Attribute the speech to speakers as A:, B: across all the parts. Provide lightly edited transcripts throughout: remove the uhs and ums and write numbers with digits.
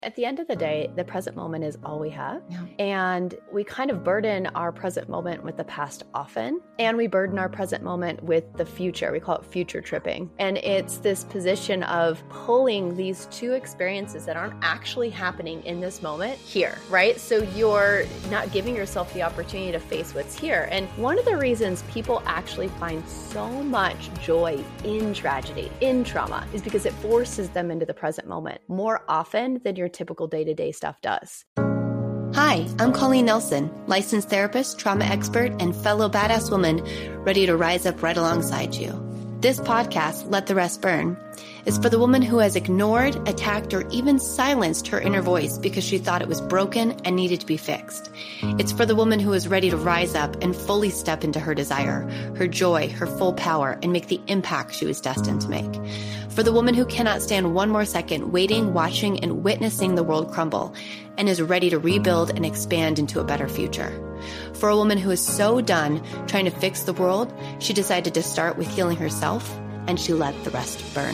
A: At the end of the day, the present moment is all we have.
B: Yeah.
A: And we kind of burden our present moment with the past often. And we burden our present moment with the future. We call it future tripping. And it's this position of pulling these two experiences that aren't actually happening in this moment here, right? So you're not giving yourself the opportunity to face what's here. And one of the reasons people actually find so much joy in tragedy, in trauma, is because it forces them into the present moment more often than your typical day-to-day stuff does.
C: Hi, I'm Colleen Nelson, licensed therapist, trauma expert, and fellow badass woman ready to rise up right alongside you. This podcast, Let the Rest Burn, is for the woman who has ignored, attacked, or even silenced her inner voice because she thought it was broken and needed to be fixed. It's for the woman who is ready to rise up and fully step into her desire, her joy, her full power, and make the impact she was destined to make. For the woman who cannot stand one more second waiting, watching, and witnessing the world crumble and is ready to rebuild and expand into a better future. For a woman who is so done trying to fix the world, she decided to start with healing herself, and she let the rest burn.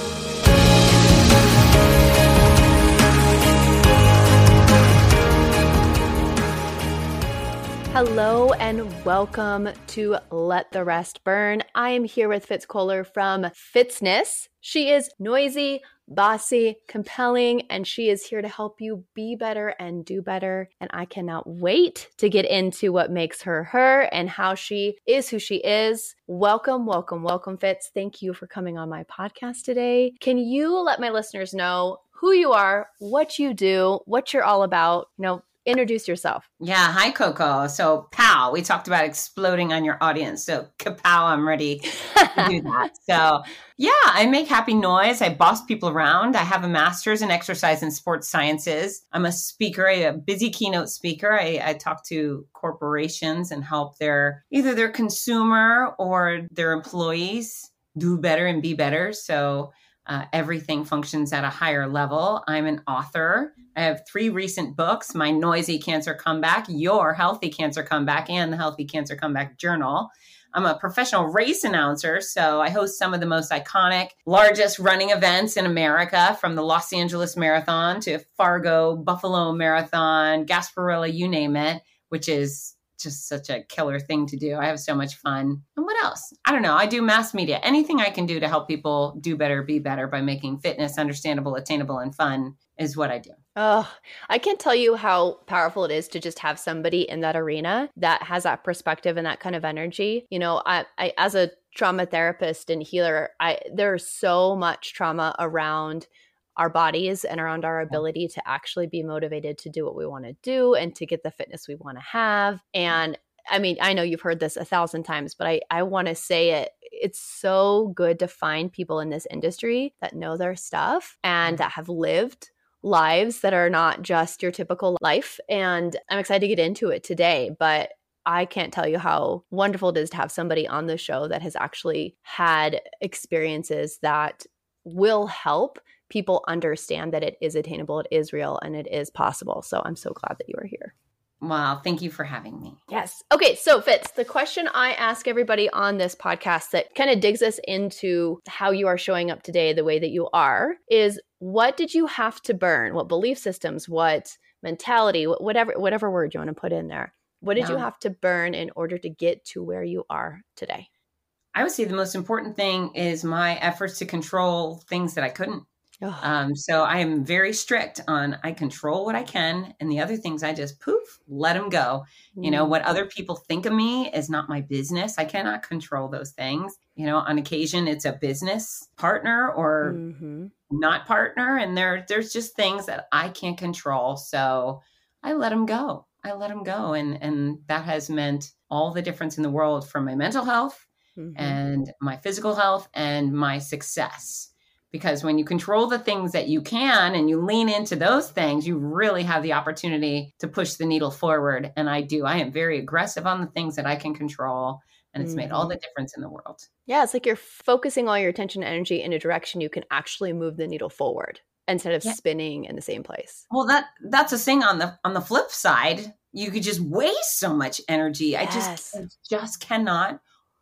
A: Hello and welcome to Let the Rest Burn. I am here with Fitz Kohler from Fitzness. She is noisy, bossy, compelling, and she is here to help you be better and do better. And I cannot wait to get into what makes her her and how she is who she is. Welcome, welcome, welcome, Fitz. Thank you for coming on my podcast today. Can you let my listeners know who you are, what you do, what you're all about? Introduce yourself.
B: Yeah. Hi, Coco. So pow, we talked about exploding on your audience. So kapow, I'm ready to do that. So yeah, I make happy noise. I boss people around. I have a master's in exercise and sports sciences. I'm a speaker, a busy keynote speaker. I talk to corporations and help either their consumer or their employees do better and be better. So everything functions at a higher level. I'm an author. I have 3 recent books, My Noisy Cancer Comeback, Your Healthy Cancer Comeback, and the Healthy Cancer Comeback Journal. I'm a professional race announcer, so I host some of the most iconic, largest running events in America, from the Los Angeles Marathon to Fargo, Buffalo Marathon, Gasparilla, you name it, which is just such a killer thing to do. I have so much fun. And what else? I don't know. I do mass media. Anything I can do to help people do better, be better by making fitness understandable, attainable, and fun is what I do.
A: Oh, I can't tell you how powerful it is to just have somebody in that arena that has that perspective and that kind of energy. I as a trauma therapist and healer, there's so much trauma around our bodies and around our ability to actually be motivated to do what we want to do and to get the fitness we want to have. And I mean, I know you've heard this 1,000 times, but I want to say it. It's so good to find people in this industry that know their stuff and that have lived lives that are not just your typical life. And I'm excited to get into it today, but I can't tell you how wonderful it is to have somebody on the show that has actually had experiences that will help people understand that it is attainable, it is real, and it is possible. So I'm so glad that you are here.
B: Wow. Thank you for having me.
A: Yes. Okay. So Fitz, the question I ask everybody on this podcast that kind of digs us into how you are showing up today the way that you are is, what did you have to burn? What belief systems, what mentality, whatever word you want to put in there. What did you have to burn in order to get to where you are today?
B: I would say the most important thing is my efforts to control things that I couldn't. So I am very strict on, I control what I can, and the other things I just let them go. What other people think of me is not my business. I cannot control those things. On occasion it's a business partner or not partner. And there's just things that I can't control. So I let them go. And that has meant all the difference in the world for my mental health and my physical health and my success. Because when you control the things that you can and you lean into those things, you really have the opportunity to push the needle forward. And I do. I am very aggressive on the things that I can control. And it's made all the difference in the world.
A: Yeah, it's like you're focusing all your attention and energy in a direction you can actually move the needle forward instead of spinning in the same place.
B: Well, that's a thing on the flip side. You could just waste so much energy. I just cannot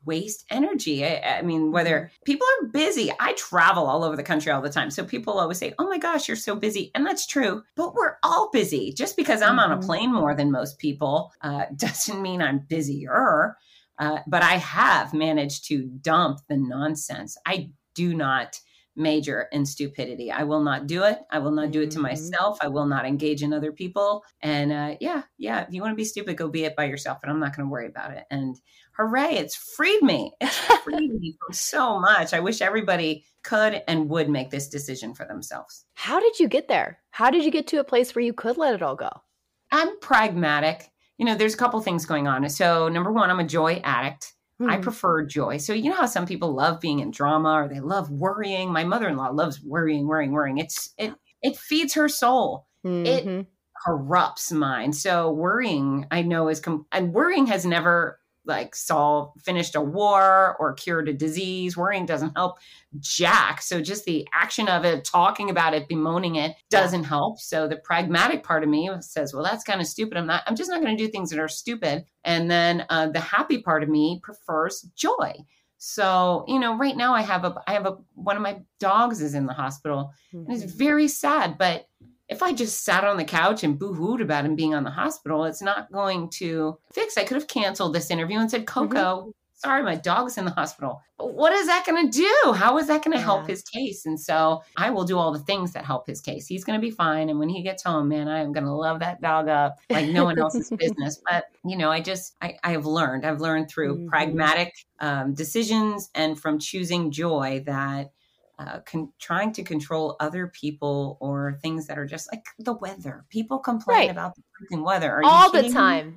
B: waste energy. I mean, whether people are busy, I travel all over the country all the time. So people always say, oh my gosh, you're so busy. And that's true, but we're all busy. Just because I'm on a plane more than most people doesn't mean I'm busier. But I have managed to dump the nonsense. I do not major in stupidity. I will not do it. I will not do it to myself. I will not engage in other people. And yeah, if you want to be stupid, go be it by yourself. But I'm not going to worry about it. And hooray, it's freed me. It's freed me from so much. I wish everybody could and would make this decision for themselves.
A: How did you get there? How did you get to a place where you could let it all go?
B: I'm pragmatic. There's a couple things going on. So number one, I'm a joy addict. I prefer joy. So you know how some people love being in drama or they love worrying. My mother-in-law loves worrying. It feeds her soul. It corrupts mine. So worrying, I know and worrying has never finished a war or cured a disease. Worrying doesn't help jack. So just the action of it, talking about it, bemoaning it doesn't help. So the pragmatic part of me says, well, that's kind of stupid. I'm just not going to do things that are stupid. And then the happy part of me prefers joy. So, right now I have one of my dogs is in the hospital and it's very sad, but if I just sat on the couch and boo-hooed about him being on the hospital, it's not going to fix. I could have canceled this interview and said, Coco, sorry, my dog's in the hospital. But what is that going to do? How is that going to help his case? And so I will do all the things that help his case. He's going to be fine. And when he gets home, man, I am going to love that dog up like no one else's business. But, I have learned. I've learned through pragmatic decisions and from choosing joy that trying to control other people or things that are just like the weather. People complain about the freaking weather.
A: All the time.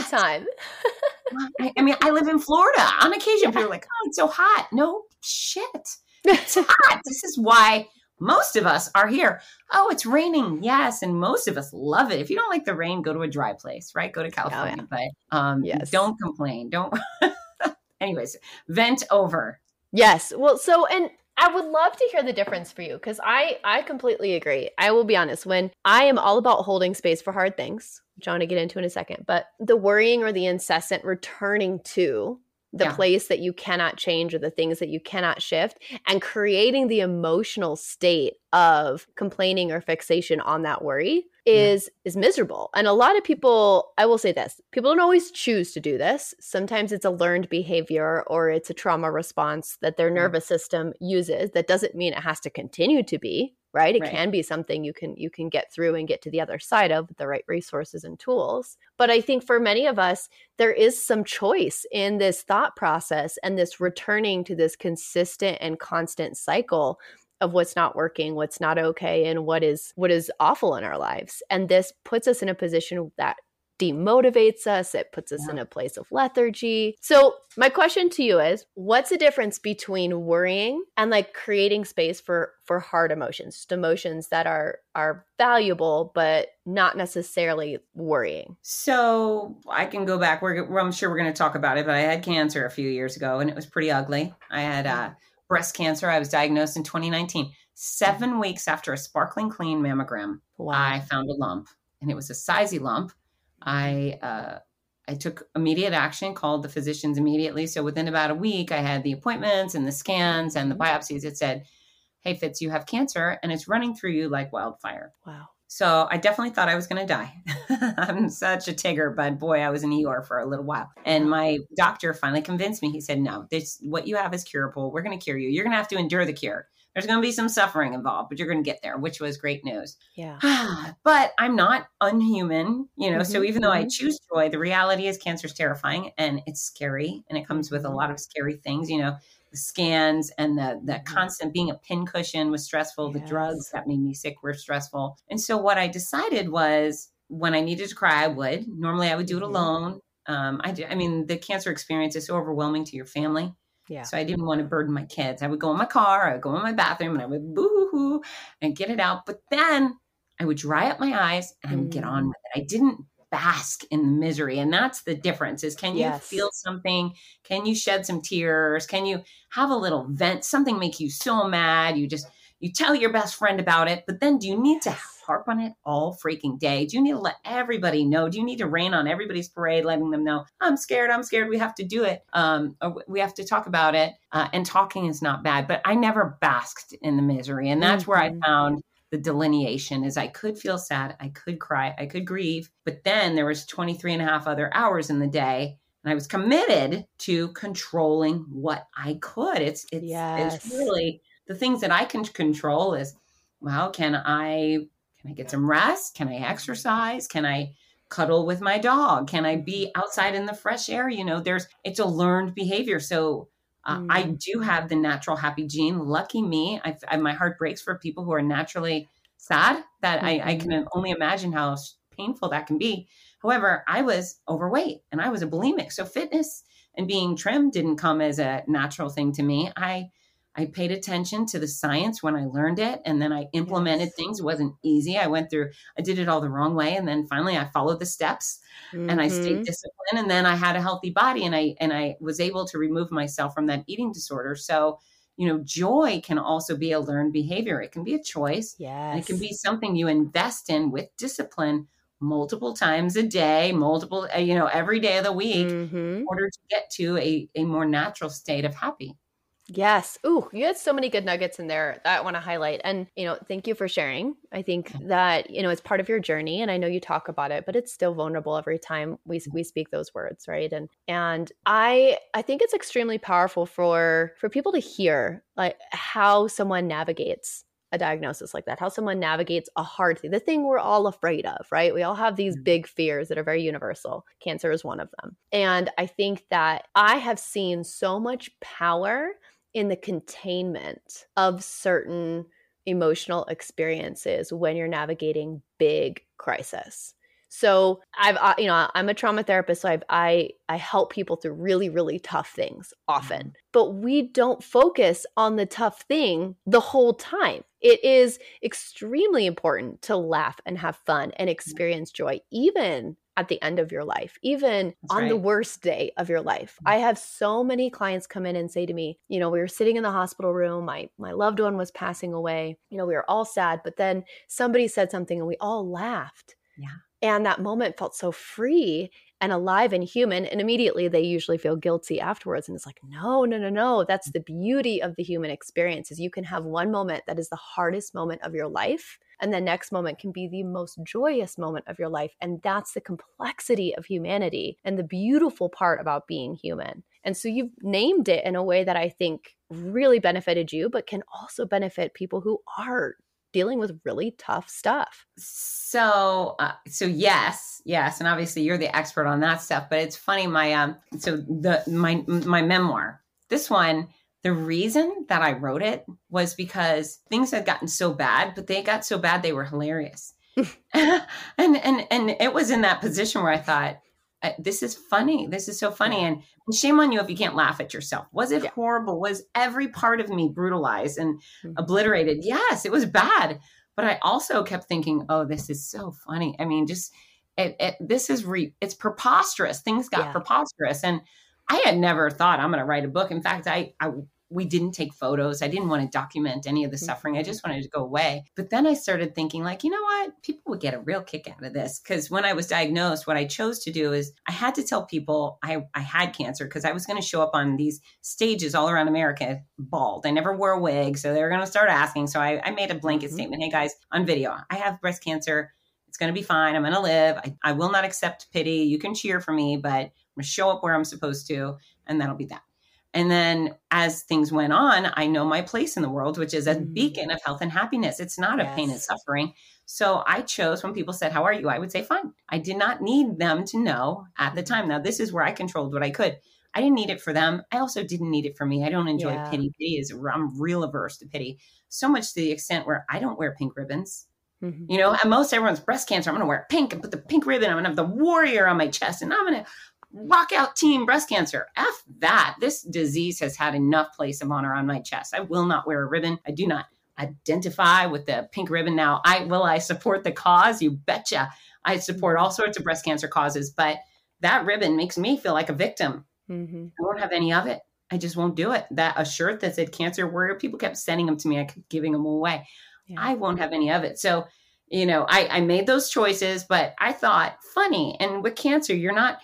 B: I mean, I live in Florida. On occasion, people are like, oh, it's so hot. No shit. It's hot. This is why most of us are here. Oh, it's raining. Yes. And most of us love it. If you don't like the rain, go to a dry place, right? Go to California. But don't complain. Don't. Anyways, vent over.
A: Yes. Well, and I would love to hear the difference for you because I completely agree. I will be honest, when I am all about holding space for hard things, which I want to get into in a second, but the worrying or the incessant returning to the place that you cannot change or the things that you cannot shift and creating the emotional state of complaining or fixation on that worry is miserable. And a lot of people, I will say this, people don't always choose to do this. Sometimes it's a learned behavior or it's a trauma response that their nervous system uses. That doesn't mean it has to continue to be, right? It can be something you can get through and get to the other side of with the right resources and tools. But I think for many of us, there is some choice in this thought process and this returning to this consistent and constant cycle of what's not working, what's not okay, and what is awful in our lives. And this puts us in a position that demotivates us. It puts us in a place of lethargy. So my question to you is, what's the difference between worrying and creating space for hard emotions, just emotions that are valuable, but not necessarily worrying?
B: So I can go back. I'm sure we're going to talk about it, but I had cancer a few years ago and it was pretty ugly. I had breast cancer. I was diagnosed in 2019. 7 weeks after a sparkling clean mammogram, I found a lump and it was a sizey lump. I took immediate action, called the physicians immediately. So within about a week, I had the appointments and the scans and the biopsies. It said, hey, Fitz, you have cancer and it's running through you like wildfire.
A: Wow.
B: So I definitely thought I was going to die. I'm such a Tigger, but boy, I was in ER for a little while. And my doctor finally convinced me. He said, no, what you have is curable. We're going to cure you. You're going to have to endure the cure. There's going to be some suffering involved, but you're going to get there, which was great news.
A: Yeah.
B: But I'm not unhuman, so even though I choose joy, the reality is cancer is terrifying and it's scary. And it comes with a lot of scary things, the scans and the constant being a pincushion was stressful. The drugs that made me sick were stressful. And so what I decided was when I needed to cry, I would. Normally I would do it alone. The cancer experience is so overwhelming to your family. Yeah. So I didn't want to burden my kids. I would go in my car, I would go in my bathroom and I would boo-hoo and get it out. But then I would dry up my eyes and I would get on with it. I didn't bask in the misery. And that's the difference is, can you feel something? Can you shed some tears? Can you have a little vent? Something make you so mad. you tell your best friend about it, but then do you need to harp on it all freaking day? Do you need to let everybody know? Do you need to rain on everybody's parade, letting them know, I'm scared, we have to do it. Or we have to talk about it. And talking is not bad, but I never basked in the misery. And that's where I found the delineation is I could feel sad, I could cry, I could grieve, but then there was 23 and a half other hours in the day. And I was committed to controlling what I could. It's really the things that I can control is, well, can I get some rest? Can I exercise? Can I cuddle with my dog? Can I be outside in the fresh air? It's a learned behavior. So I do have the natural happy gene. Lucky me. My heart breaks for people who are naturally sad. That I can only imagine how painful that can be. However, I was overweight and I was a bulimic. So fitness and being trim didn't come as a natural thing to me. I paid attention to the science when I learned it, and then I implemented things. It wasn't easy. I did it all the wrong way. And then finally I followed the steps and I stayed disciplined, and then I had a healthy body, and I was able to remove myself from that eating disorder. So, joy can also be a learned behavior. It can be a choice.
A: Yes.
B: And it can be something you invest in with discipline multiple times a day, every day of the week in order to get to a more natural state of happy.
A: Yes. Ooh, you had so many good nuggets in there that I want to highlight. And, thank you for sharing. I think that, it's part of your journey, and I know you talk about it, but it's still vulnerable every time we speak those words. Right. And I think it's extremely powerful for people to hear like how someone navigates a diagnosis like that, how someone navigates a hard thing, the thing we're all afraid of, right? We all have these big fears that are very universal. Cancer is one of them. And I think that I have seen so much power in the containment of certain emotional experiences when you're navigating big crisis. So I'm a trauma therapist, so I help people through really, really tough things often, but we don't focus on the tough thing the whole time. It is extremely important to laugh and have fun and experience joy, even at the end of your life, even on the worst day of your life. I have so many clients come in and say to me, we were sitting in the hospital room, my loved one was passing away, we were all sad, but then somebody said something and we all laughed.
B: Yeah.
A: And that moment felt so free and alive and human. And immediately they usually feel guilty afterwards. And it's like, no. That's the beauty of the human experience is you can have one moment that is the hardest moment of your life. And the next moment can be the most joyous moment of your life. And that's the complexity of humanity and the beautiful part about being human. And so you've named it in a way that I think really benefited you, but can also benefit people who are dealing with really tough stuff.
B: So yes. And obviously you're the expert on that stuff, but it's funny. My memoir, this one, the reason that I wrote it was because things had gotten so bad, but they got so bad, they were hilarious. and it was in that position where I thought, this is funny. This is so funny. And shame on you if you can't laugh at yourself. Was it horrible? Was every part of me brutalized and obliterated? Yes, it was bad. But I also kept thinking, oh, this is so funny. I mean, just it's preposterous. Things got preposterous. And I had never thought I'm going to write a book. In fact, we didn't take photos. I didn't want to document any of the suffering. I just wanted to go away. But then I started thinking like, you know what? People would get a real kick out of this. Because when I was diagnosed, what I chose to do is I had to tell people I had cancer because I was going to show up on these stages all around America bald. I never wore a wig. So they were going to start asking. So I made a blanket statement. Hey guys, on video, I have breast cancer. It's going to be fine. I'm going to live. I will not accept pity. You can cheer for me, but I'm going to show up where I'm supposed to. And that'll be that. And then as things went on, I know my place in the world, which is a beacon of health and happiness. It's not a pain and suffering. So I chose when people said, how are you? I would say, fine. I did not need them to know at the time. Now, this is where I controlled what I could. I didn't need it for them. I also didn't need it for me. I don't enjoy pity. I'm real averse to pity. So much to the extent where I don't wear pink ribbons. At most everyone's breast cancer. I'm going to wear pink and put the pink ribbon. I'm going to have the warrior on my chest and I'm going to rock out team breast cancer. F that. This disease has had enough place of honor on my chest. I will not wear a ribbon. I do not identify with the pink ribbon. Now, I support the cause? You betcha. I support all sorts of breast cancer causes, but that ribbon makes me feel like a victim. I won't have any of it. I just won't do it. That a shirt that said Cancer Warrior, people kept sending them to me. I kept giving them away. Yeah. I won't have any of it. So, I made those choices, but I thought funny. And with cancer, you're not,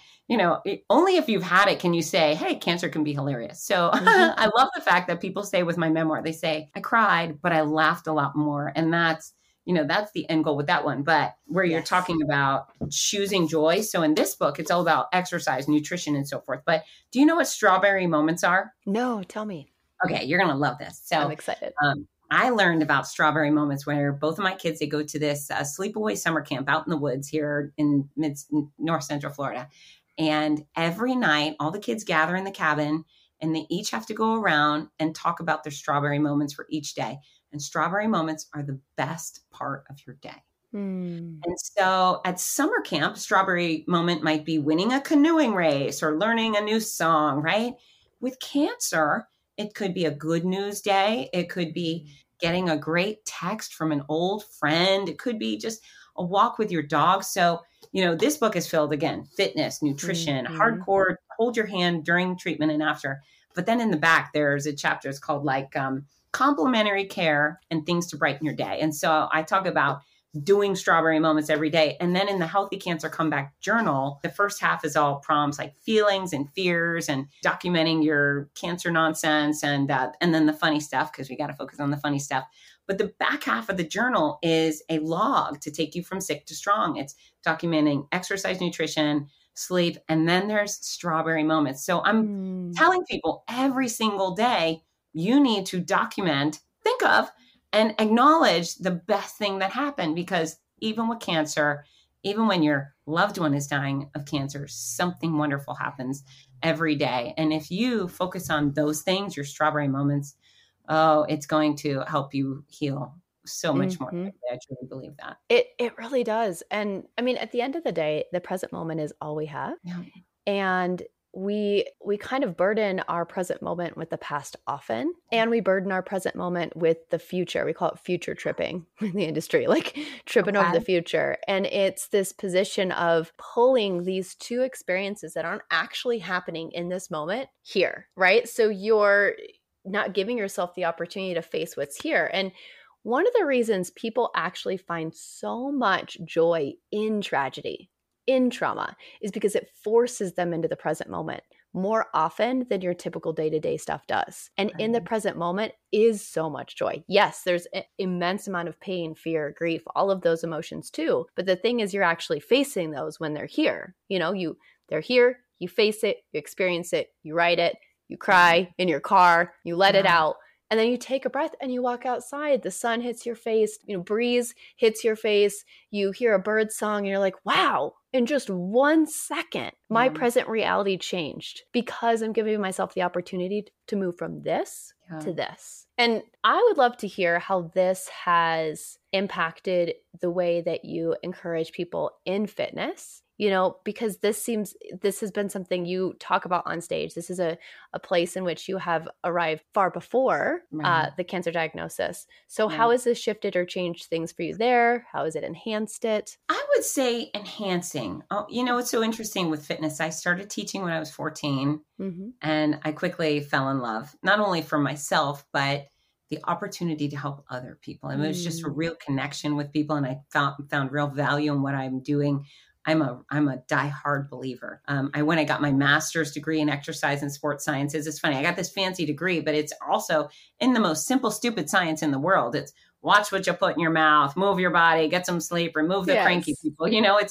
B: only if you've had it can you say, hey, cancer can be hilarious. So I love the fact that people say with my memoir, they say, I cried, but I laughed a lot more. And that's the end goal with that one. But where you're talking about choosing joy. So in this book, it's all about exercise, nutrition, and so forth. But do you know what strawberry moments are?
A: No, tell me.
B: Okay, you're going to love this. So
A: I'm excited.
B: I learned about strawberry moments where both of my kids, they go to this sleepaway summer camp out in the woods here in North Central Florida. And every night, all the kids gather in the cabin and they each have to go around and talk about their strawberry moments for each day. And strawberry moments are the best part of your day. And so at summer camp, strawberry moment might be winning a canoeing race or learning a new song, right? With cancer, it could be a good news day. It could be getting a great text from an old friend. It could be just a walk with your dog. So, this book is filled, again, fitness, nutrition, hardcore, hold your hand during treatment and after. But then in the back, there's a chapter, it's called complimentary care and things to brighten your day. And so I talk about doing strawberry moments every day. And then in the Healthy Cancer Comeback Journal, the first half is all prompts like feelings and fears and documenting your cancer nonsense. And then the funny stuff, because we got to focus on the funny stuff. But the back half of the journal is a log to take you from sick to strong. It's documenting exercise, nutrition, sleep, and then there's strawberry moments. So I'm telling people every single day, you need to document, think of, and acknowledge the best thing that happened, because even with cancer, even when your loved one is dying of cancer, something wonderful happens every day. And if you focus on those things, your strawberry moments, it's going to help you heal so much more. I truly believe that.
A: It really does. And I mean, at the end of the day, the present moment is all we have. Yeah. And we kind of burden our present moment with the past often, and we burden our present moment with the future. We call it future tripping in the industry, like tripping over the future. And it's this position of pulling these two experiences that aren't actually happening in this moment here, right? So you're not giving yourself the opportunity to face what's here. And one of the reasons people actually find so much joy in tragedy, in trauma, is because it forces them into the present moment more often than your typical day-to-day stuff does. And in the present moment is so much joy. Yes, there's an immense amount of pain, fear, grief, all of those emotions too. But the thing is, you're actually facing those when they're here. They're here, you face it, you experience it, you write it, you cry in your car, you let it out. And then you take a breath and you walk outside. The sun hits your face, breeze hits your face. You hear a bird song and you're like, wow, in just 1 second, my present reality changed because I'm giving myself the opportunity to move from this to this. And I would love to hear how this has impacted the way that you encourage people in fitness. Because this has been something you talk about on stage. This is a place in which you have arrived far before the cancer diagnosis. So how has this shifted or changed things for you there? How has it enhanced it?
B: I would say enhancing. It's so interesting with fitness. I started teaching when I was 14 and I quickly fell in love, not only for myself, but the opportunity to help other people. And it was just a real connection with people. And I found real value in what I'm doing. I'm a diehard believer. When I got my master's degree in exercise and sports sciences, it's funny. I got this fancy degree, but it's also in the most simple, stupid science in the world. It's watch what you put in your mouth, move your body, get some sleep, remove the cranky people.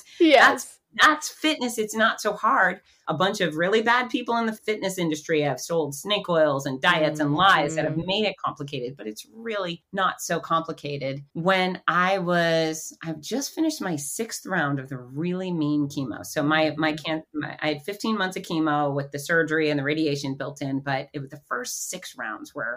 B: That's fitness. It's not so hard. A bunch of really bad people in the fitness industry have sold snake oils and diets and lies that have made it complicated, but it's really not so complicated. When I've just finished my 6th round of the really mean chemo. So I had 15 months of chemo with the surgery and the radiation built in, but the first 6 rounds were,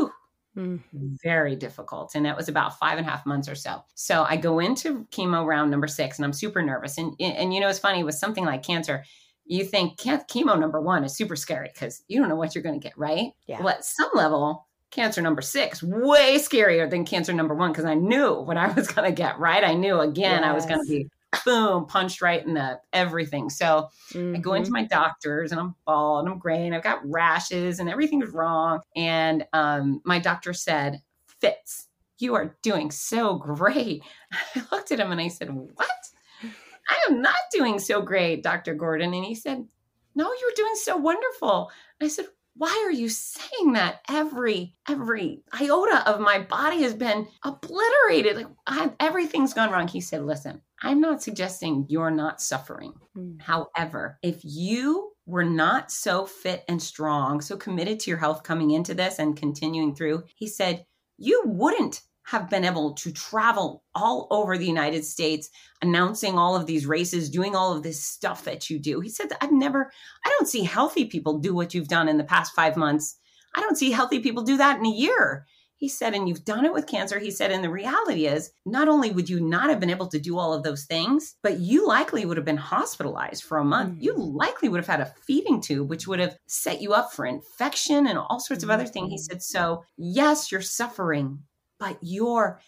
B: very difficult. And that was about 5.5 months or so. So I go into chemo round number 6 and I'm super nervous. And it's funny with something like cancer, you think chemo number 1 is super scary because you don't know what you're going to get, right? Yeah. Well, at some level, cancer number 6, way scarier than cancer number 1 because I knew what I was going to get, right? I knew, again, I was going to be boom, punched right in the everything. So I go into my doctor's and I'm bald and I'm gray and I've got rashes and everything's wrong. And my doctor said, Fitz, you are doing so great. I looked at him and I said, what? I am not doing so great, Dr. Gordon. And he said, no, you're doing so wonderful. And I said, why are you saying that? Every iota of my body has been obliterated. Like everything's gone wrong. He said, listen, I'm not suggesting you're not suffering. However, if you were not so fit and strong, so committed to your health coming into this and continuing through, he said, you wouldn't have been able to travel all over the United States, announcing all of these races, doing all of this stuff that you do. He said, I don't see healthy people do what you've done in the past 5 months. I don't see healthy people do that in a year. He said, and you've done it with cancer. He said, and the reality is, not only would you not have been able to do all of those things, but you likely would have been hospitalized for a month. You likely would have had a feeding tube, which would have set you up for infection and all sorts of other things. He said, so yes, you're suffering, but your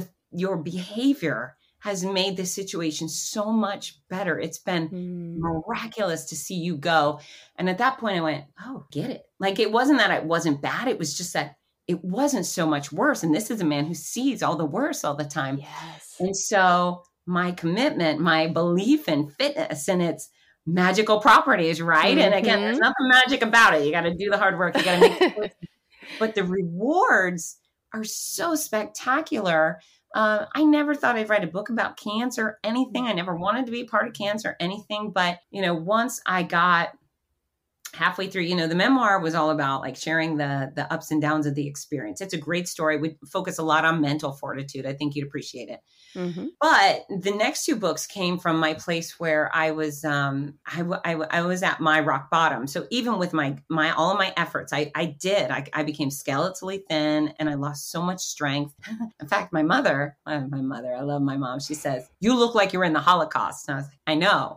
B: behavior has made this situation so much better. It's been miraculous to see you go. And at that point I went, oh, get it. Like, it wasn't that it wasn't bad. It was just that it wasn't so much worse. And this is a man who sees all the worse all the time.
A: Yes.
B: And so my commitment, my belief in fitness and its magical properties, right? And again, there's nothing magic about it. You got to do the hard work. You got to make the choices. But the rewards are so spectacular. I never thought I'd write a book about cancer or anything. I never wanted to be part of cancer or anything. But, once I got halfway through, the memoir was all about like sharing the ups and downs of the experience. It's a great story. We focus a lot on mental fortitude. I think you'd appreciate it. But the next 2 books came from my place where I was, I was at my rock bottom. So even with my all of my efforts, I became skeletally thin and I lost so much strength. In fact, I love my mom. She says, you look like you're in the Holocaust. And I was like, I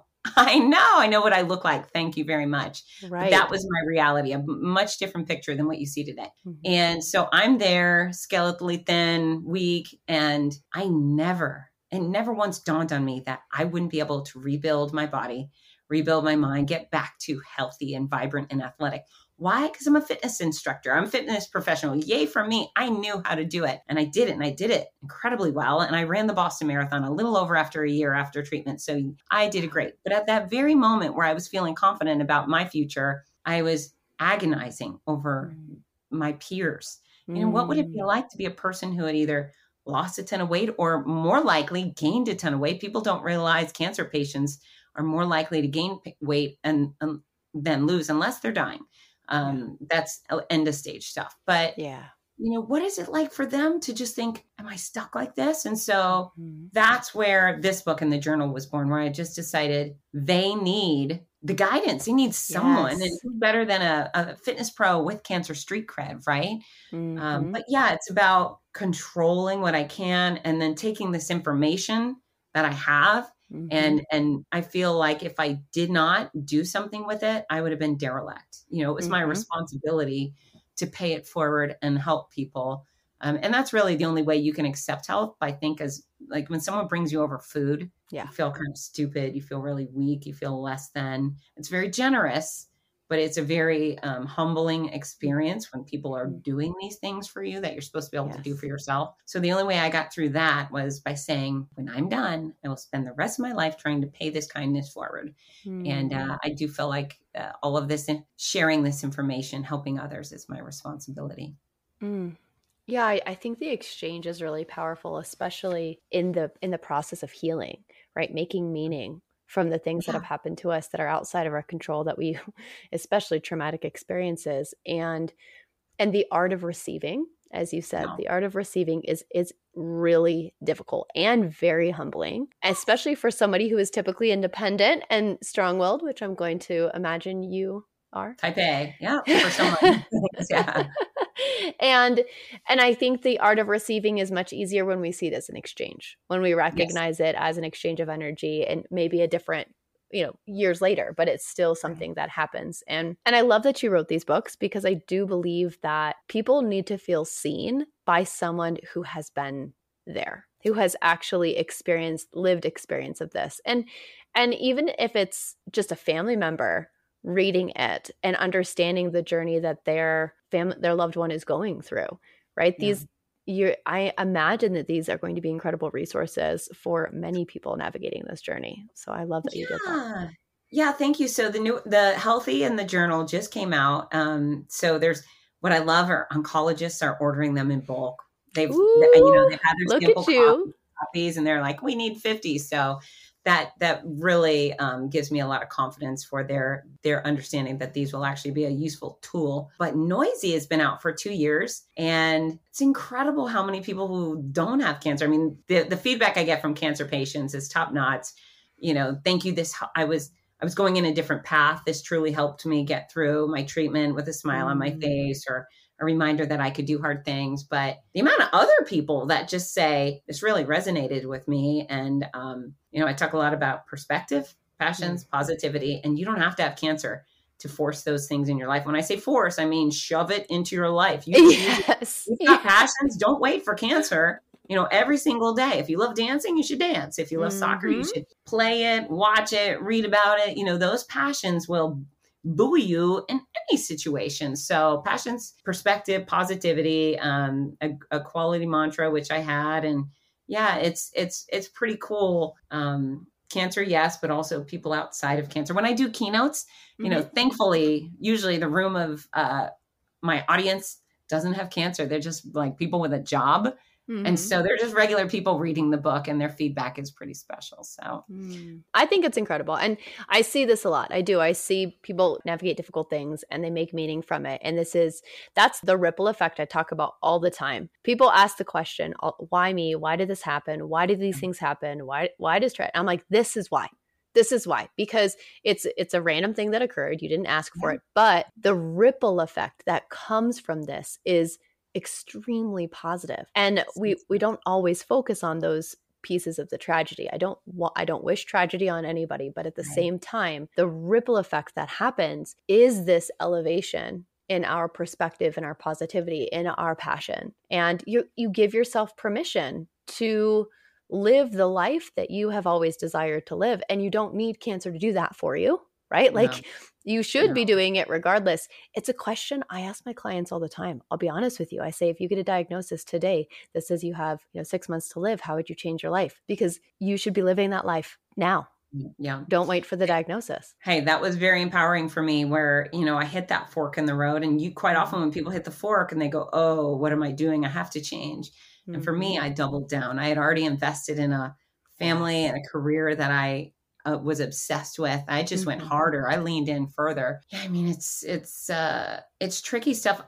B: know what I look like. Thank you very much. Right. But that was my reality, a much different picture than what you see today. And so I'm there, skeletally thin, weak, and it never once dawned on me that I wouldn't be able to rebuild my body, rebuild my mind, get back to healthy and vibrant and athletic. Why? Because I'm a fitness instructor. I'm a fitness professional. Yay for me. I knew how to do it. And I did it. And I did it incredibly well. And I ran the Boston Marathon a little over after a year after treatment. So I did it great. But at that very moment where I was feeling confident about my future, I was agonizing over my peers. What would it be like to be a person who had either lost a ton of weight or more likely gained a ton of weight? People don't realize cancer patients are more likely to gain weight and than lose unless they're dying. That's end of stage stuff. But, what is it like for them to just think, am I stuck like this? And so that's where this book in the journal was born, where I just decided they need the guidance. They need someone, and who better than a fitness pro with cancer street cred, right? But it's about controlling what I can and then taking this information that I have. And I feel like if I did not do something with it, I would have been derelict. It was my responsibility to pay it forward and help people. And that's really the only way you can accept help, I think, is like when someone brings you over food, you feel kind of stupid. You feel really weak. You feel less than. It's very generous, but it's a very humbling experience when people are doing these things for you that you're supposed to be able to do for yourself. So the only way I got through that was by saying, when I'm done, I will spend the rest of my life trying to pay this kindness forward. And I do feel like all of this, sharing this information, helping others is my responsibility.
A: Yeah, I think the exchange is really powerful, especially in the process of healing, right? Making meaning from the things that have happened to us that are outside of our control, that we, especially traumatic experiences, and the art of receiving, as you said, the art of receiving is really difficult and very humbling, especially for somebody who is typically independent and strong-willed, which I'm going to imagine you are.
B: Type A, for someone.
A: And I think the art of receiving is much easier when we see it as an exchange, when we recognize it as an exchange of energy, and maybe a different, years later, but it's still something that happens. And I love that you wrote these books, because I do believe that people need to feel seen by someone who has been there. who has actually lived experience of this. And even if it's just a family member reading it and understanding the journey that their loved one is going through, right? I imagine that these are going to be incredible resources for many people navigating this journey. So I love that you did that.
B: Yeah, thank you. So the Healthy and the Journal just came out. So there's, what I love are oncologists are ordering them in bulk. They've had their sample copies and they're like, we need 50. So that really gives me a lot of confidence for their understanding that these will actually be a useful tool. But Noisy has been out for 2 years, and it's incredible how many people who don't have cancer. I mean, the feedback I get from cancer patients is top notch. Thank you. I was going in a different path. This truly helped me get through my treatment with a smile on my face, or a reminder that I could do hard things. But the amount of other people that just say, this really resonated with me. And, I talk a lot about perspective, passions, positivity, and you don't have to have cancer to force those things in your life. When I say force, I mean, shove it into your life. You've got passions. Don't wait for cancer. Every single day. If you love dancing, you should dance. If you love soccer, you should play it, watch it, read about it. Those passions will buoy you in any situation. So passions, perspective, positivity, a quality mantra, which I had. And yeah, it's pretty cool. Cancer, yes, but also people outside of cancer. When I do keynotes, thankfully, usually the room of my audience doesn't have cancer. They're just like people with a job. And so they're just regular people reading the book, and their feedback is pretty special. So
A: I think it's incredible. And I see this a lot. I do. I see people navigate difficult things and they make meaning from it. And that's the ripple effect I talk about all the time. People ask the question, why me? Why did this happen? Why did these things happen? Why does Trent? I'm like, this is why. This is why, because it's a random thing that occurred. You didn't ask for it, but the ripple effect that comes from this is extremely positive. And we don't always focus on those pieces of the tragedy. I don't wish tragedy on anybody, but at the same time, the ripple effect that happens is this elevation in our perspective, in our positivity, in our passion. And you give yourself permission to live the life that you have always desired to live. And you don't need cancer to do that for you, right? Like you should be doing it regardless. It's a question I ask my clients all the time. I'll be honest with you. I say, if you get a diagnosis today that says you have 6 months to live, how would you change your life? Because you should be living that life now.
B: Yeah.
A: Don't wait for the diagnosis.
B: Hey, that was very empowering for me where, I hit that fork in the road. And you quite often when people hit the fork and they go, oh, what am I doing? I have to change. And for me, I doubled down. I had already invested in a family and a career that I was obsessed with. I just went harder. I leaned in further. Yeah, I mean, it's tricky stuff.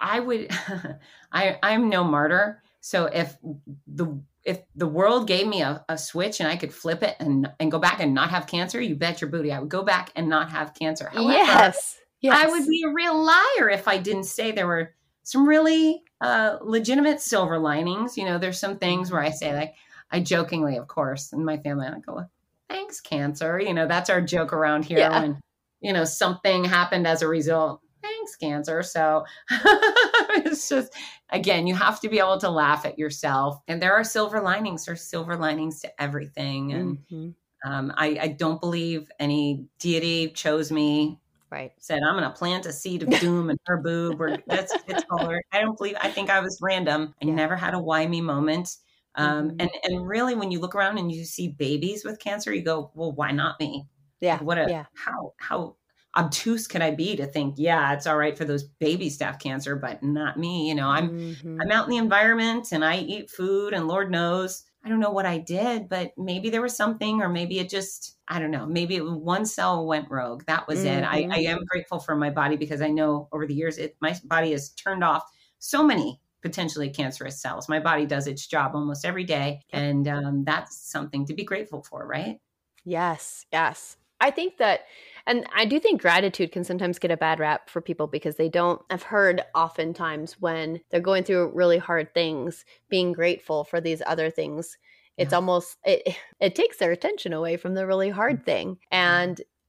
B: I'm no martyr. So if the world gave me a switch and I could flip it and go back and not have cancer, you bet your booty I would go back and not have cancer. However,
A: yes.
B: I would be a real liar if I didn't say there were some really legitimate silver linings. There's some things where I say, like, I jokingly, of course, in my family, I go, thanks, cancer. That's our joke around here when, something happened as a result. Thanks, cancer. So it's just, again, you have to be able to laugh at yourself. And there are silver linings. There's silver linings to everything. And I don't believe any deity chose me.
A: Right.
B: Said, I'm going to plant a seed of doom in her boob. Or it's color. I think I was random. I never had a why me moment. And really, when you look around and you see babies with cancer, you go, well, why not me?
A: Yeah.
B: How obtuse can I be to think, it's all right for those babies to have cancer, but not me. I'm out in the environment and I eat food, and Lord knows, I don't know what I did, but maybe there was something, or maybe it just, I don't know, maybe one cell went rogue. That was it. I am grateful for my body, because I know over the years, my body has turned off so many potentially cancerous cells. My body does its job almost every day. And that's something to be grateful for, right?
A: Yes. Yes. I think that, and I do think gratitude can sometimes get a bad rap for people because they don't, I've heard oftentimes when they're going through really hard things, being grateful for these other things, it's almost, it takes their attention away from the really hard thing. And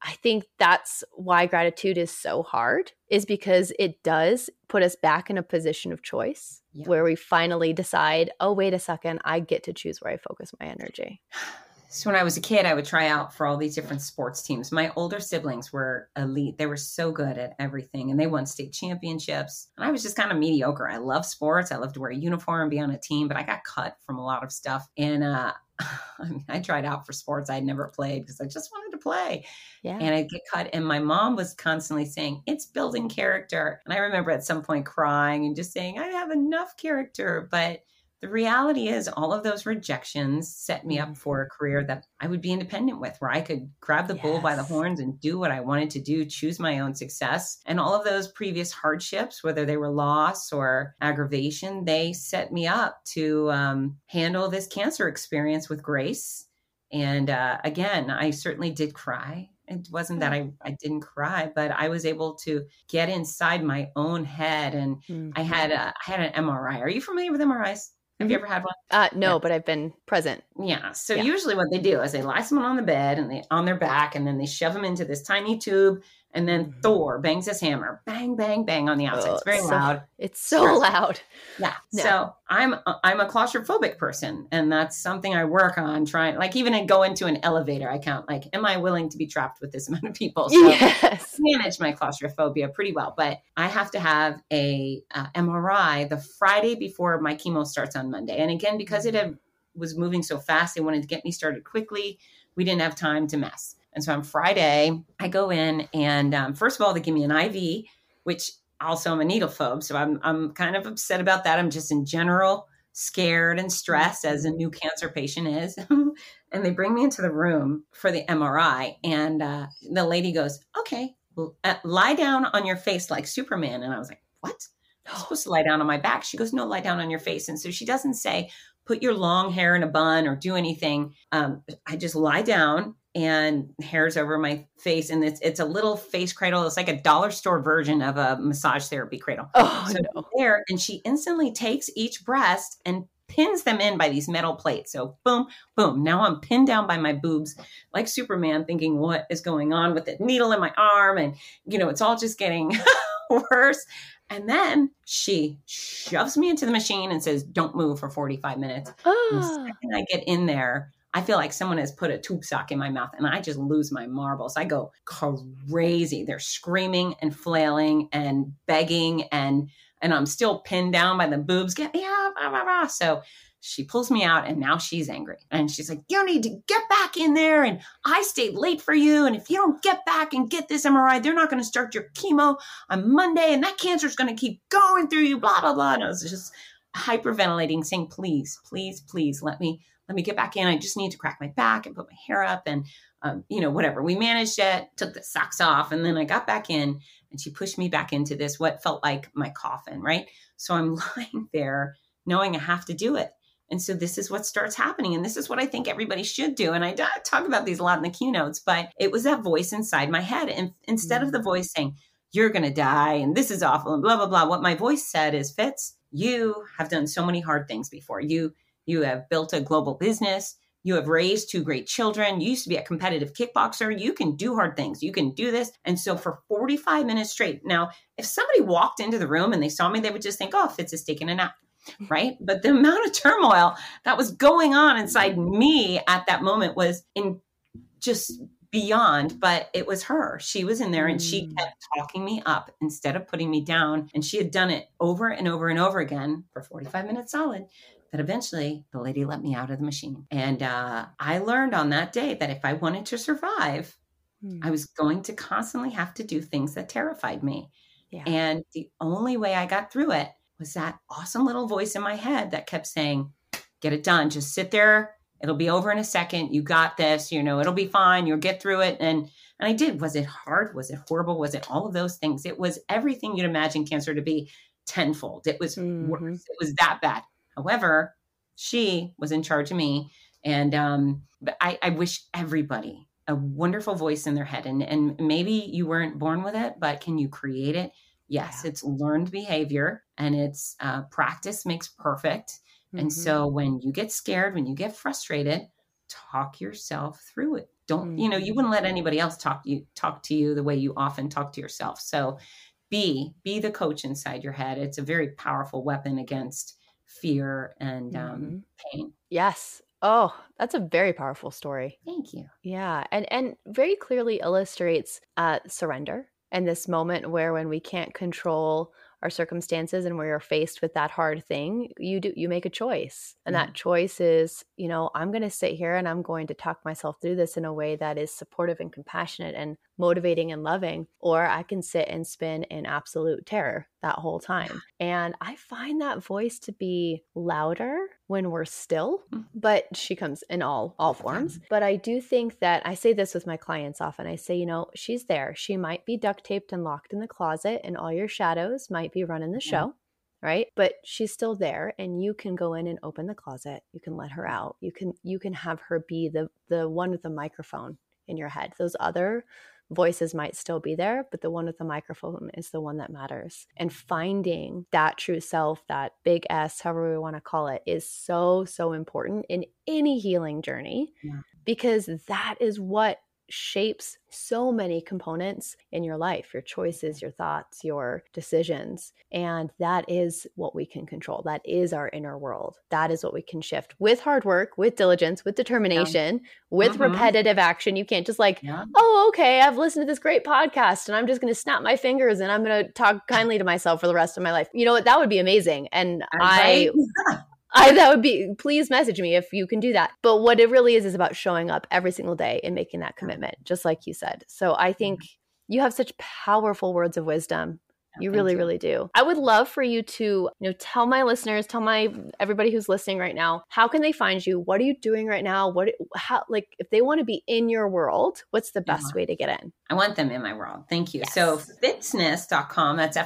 A: I think that's why gratitude is so hard, is because it does put us back in a position of choice where we finally decide, oh, wait a second, I get to choose where I focus my energy.
B: So when I was a kid, I would try out for all these different sports teams. My older siblings were elite. They were so good at everything, and they won state championships. And I was just kind of mediocre. I love sports. I love to wear a uniform, be on a team, but I got cut from a lot of stuff. And I tried out for sports I'd never played because I just wanted to play. Yeah. And I'd get cut. And my mom was constantly saying, it's building character. And I remember at some point crying and just saying, I have enough character. But the reality is all of those rejections set me up for a career that I would be independent with, where I could grab the bull by the horns and do what I wanted to do, choose my own success. And all of those previous hardships, whether they were loss or aggravation, they set me up to handle this cancer experience with grace. And again, I certainly did cry. It wasn't that I didn't cry, but I was able to get inside my own head. And I had an MRI. Are you familiar with MRIs? Have you ever had one?
A: No, but I've been present.
B: Yeah. So usually what they do is they lie someone on the bed and on their back, and then they shove them into this tiny tube. And then Thor bangs his hammer, bang, bang, bang on the outside. It's very loud.
A: It's so loud.
B: Yeah. No. So I'm a claustrophobic person, and that's something I work on trying, like even to go into an elevator, I count, like, am I willing to be trapped with this amount of people? So I manage my claustrophobia pretty well, but I have to have a MRI the Friday before my chemo starts on Monday. And again, because it was moving so fast, they wanted to get me started quickly. We didn't have time to mess. And so on Friday, I go in and first of all, they give me an IV, which also I'm a needle phobe. So I'm kind of upset about that. I'm just in general scared and stressed, as a new cancer patient is. And they bring me into the room for the MRI. And the lady goes, okay, lie down on your face like Superman. And I was like, what? I'm supposed to lie down on my back. She goes, no, lie down on your face. And so she doesn't say, put your long hair in a bun or do anything. I just lie down and hair's over my face. And it's a little face cradle. It's like a dollar store version of a massage therapy cradle.
A: Oh,
B: so
A: no.
B: There, and she instantly takes each breast and pins them in by these metal plates. So boom, boom. Now I'm pinned down by my boobs like Superman, thinking what is going on with the needle in my arm. And, it's all just getting worse. And then she shoves me into the machine and says, don't move for 45 minutes. And the second I get in there, I feel like someone has put a tube sock in my mouth, and I just lose my marbles. I go crazy. They're screaming and flailing and begging, and I'm still pinned down by the boobs. Get me out. Blah, blah, blah. So she pulls me out, and now she's angry. And she's like, you need to get back in there. And I stayed late for you. And if you don't get back and get this MRI, they're not going to start your chemo on Monday. And that cancer is going to keep going through you, blah, blah, blah. And I was just hyperventilating, saying, please, please, please let me get back in. I just need to crack my back and put my hair up and, whatever. We managed it, took the socks off, and then I got back in, and she pushed me back into this, what felt like my coffin, right? So I'm lying there knowing I have to do it. And so this is what starts happening. And this is what I think everybody should do. And I talk about these a lot in the keynotes, but it was that voice inside my head. And instead of the voice saying, you're going to die and this is awful and blah, blah, blah, what my voice said is, Fitz, you have done so many hard things before. You have built a global business. You have raised 2 great children. You used to be a competitive kickboxer. You can do hard things. You can do this. And so for 45 minutes straight. Now, if somebody walked into the room and they saw me, they would just think, oh, Fitz is taking a nap, right? But the amount of turmoil that was going on inside me at that moment was just beyond, but it was her. She was in there and she kept talking me up instead of putting me down. And she had done it over and over and over again for 45 minutes solid. That eventually the lady let me out of the machine. And I learned on that day that if I wanted to survive, I was going to constantly have to do things that terrified me. Yeah. And the only way I got through it was that awesome little voice in my head that kept saying, get it done. Just sit there. It'll be over in a second. You got this, it'll be fine. You'll get through it. And I did. Was it hard? Was it horrible? Was it all of those things? It was everything you'd imagine cancer to be tenfold. It was worse. It was that bad. However, she was in charge of me. And I wish everybody a wonderful voice in their head. And maybe you weren't born with it, but can you create it? Yes, yeah. It's learned behavior, and it's practice makes perfect. And so when you get scared, when you get frustrated, talk yourself through it. Don't, you know, you wouldn't let anybody else talk to you the way you often talk to yourself. So be the coach inside your head. It's a very powerful weapon against fear and pain.
A: Yes. Oh, that's a very powerful story.
B: Thank you.
A: Yeah. And very clearly illustrates surrender and this moment when we can't control our circumstances and where you're faced with that hard thing, you make a choice. And that choice is, you know, I'm going to sit here and I'm going to talk myself through this in a way that is supportive and compassionate and motivating and loving, or I can sit and spin in absolute terror that whole time. And I find that voice to be louder when we're still, but she comes in all forms. But I do think that I say this with my clients often. I say, you know, she's there. She might be duct taped and locked in the closet and all your shadows might be running the show. Right? But she's still there and you can go in and open the closet. You can let her out. You can have her be the one with the microphone in your head. Those other voices might still be there, but the one with the microphone is the one that matters. And finding that true self, that big S, however we want to call it, is so, so important in any healing journey because that is what shapes so many components in your life, your choices, your thoughts, your decisions. And that is what we can control. That is our inner world. That is what we can shift with hard work, with diligence, with determination, with repetitive action. You can't just oh, okay, I've listened to this great podcast and I'm just going to snap my fingers and I'm going to talk kindly to myself for the rest of my life. You know what? That would be amazing. And that would be, please message me if you can do that. But what it really is about showing up every single day and making that commitment, just like you said. So I think you have such powerful words of wisdom. You really, really do. I would love for you to, tell my listeners, everybody who's listening right now, how can they find you? What are you doing right now? If they want to be in your world, what's the best way to get in?
B: I want them in my world. Thank you.
A: Yes.
B: So fitzness.com, that's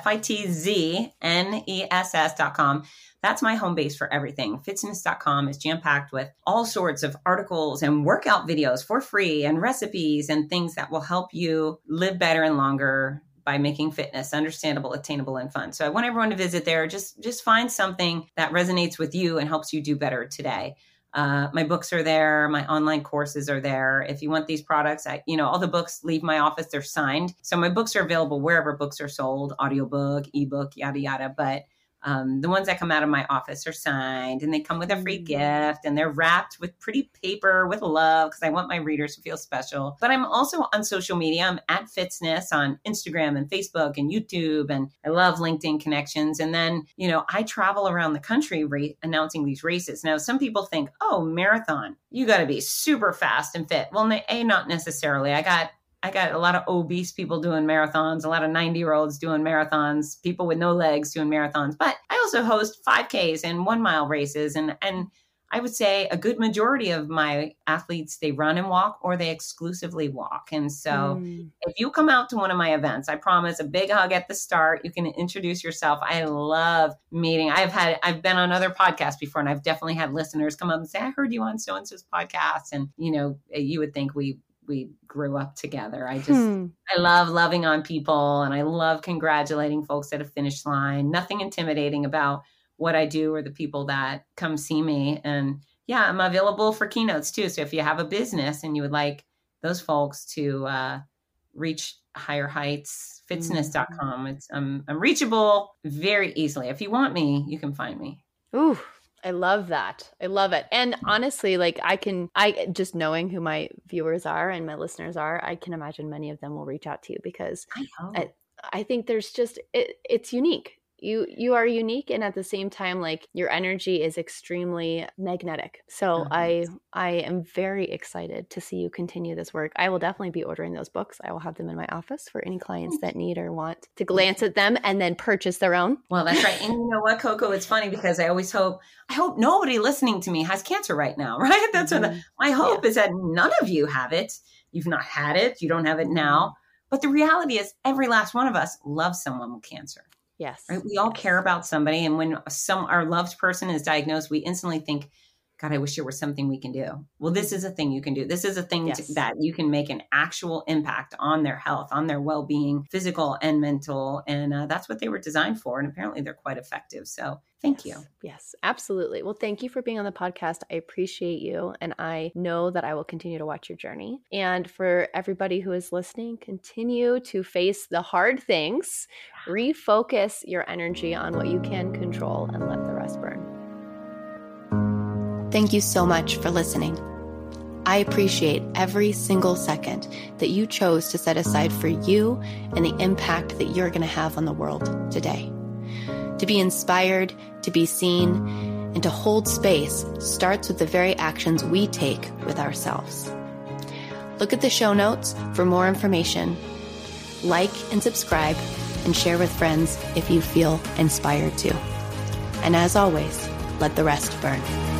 B: FITZNESS.com. That's my home base for everything. Fitzness.com is jam-packed with all sorts of articles and workout videos for free and recipes and things that will help you live better and longer by making fitness understandable, attainable, and fun. So I want everyone to visit there. Just find something that resonates with you and helps you do better today. My books are there. My online courses are there. If you want these products, all the books leave my office. They're signed. So my books are available wherever books are sold, audiobook, ebook, yada, yada. But the ones that come out of my office are signed and they come with a free gift and they're wrapped with pretty paper with love because I want my readers to feel special. But I'm also on social media. I'm at Fitzness on Instagram and Facebook and YouTube. And I love LinkedIn connections. And then, I travel around the country announcing these races. Now, some people think, oh, marathon, you got to be super fast and fit. Well, not necessarily. I got a lot of obese people doing marathons, a lot of 90-year-olds doing marathons, people with no legs doing marathons. But I also host 5Ks and 1-mile races. And I would say a good majority of my athletes, they run and walk or they exclusively walk. And so if you come out to one of my events, I promise a big hug at the start. You can introduce yourself. I love meeting. I've been on other podcasts before and I've definitely had listeners come up and say, I heard you on so-and-so's podcast. And, you would think we grew up together. I love loving on people and I love congratulating folks at a finish line. Nothing intimidating about what I do or the people that come see me. And I'm available for keynotes too. So if you have a business and you would like those folks to reach higher heights, fitzness.com. I'm reachable very easily. If you want me, you can find me.
A: Ooh. I love that. I love it. And honestly, I just knowing who my viewers are and my listeners are, I can imagine many of them will reach out to you because I think there's it's unique. You are unique. And at the same time, your energy is extremely magnetic. So I am very excited to see you continue this work. I will definitely be ordering those books. I will have them in my office for any clients that need or want to glance at them and then purchase their own.
B: Well, that's right. And you know what, Coco, it's funny because I hope nobody listening to me has cancer right now, right? That's what my hope is that none of you have it. You've not had it. You don't have it now. But the reality is every last one of us loves someone with cancer.
A: Yes.
B: Right? We all care about somebody. And when our loved person is diagnosed, we instantly think, God, I wish there was something we can do. Well, this is a thing you can do. This is a thing that you can make an actual impact on their health, on their well-being, physical and mental. And that's what they were designed for. And apparently they're quite effective. So thank you.
A: Yes, absolutely. Well, thank you for being on the podcast. I appreciate you. And I know that I will continue to watch your journey. And for everybody who is listening, continue to face the hard things, refocus your energy on what you can control, and let the rest burn.
C: Thank you so much for listening. I appreciate every single second that you chose to set aside for you and the impact that you're going to have on the world today. To be inspired, to be seen, and to hold space starts with the very actions we take with ourselves. Look at the show notes for more information. Like and subscribe, and share with friends if you feel inspired to. And as always, let the rest burn.